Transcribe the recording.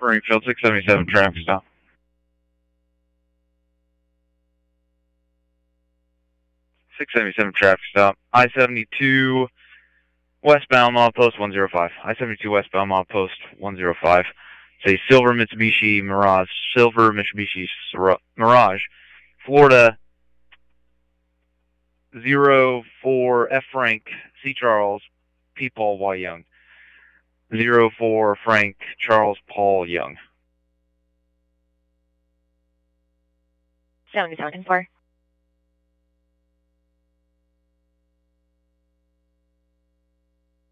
Springfield, 677 traffic stop. 677 traffic stop. I-72 westbound milepost 105. I-72 westbound milepost 105. It's a silver Mitsubishi Mirage. Florida 04 F Frank C Charles P Paul Y Young. 04 Frank Charles Paul Young. 77 for.